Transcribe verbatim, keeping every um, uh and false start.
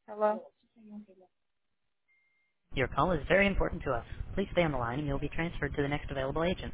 Hello? Your call is very important to us. Please stay on the line and you'll be transferred to the next available agent.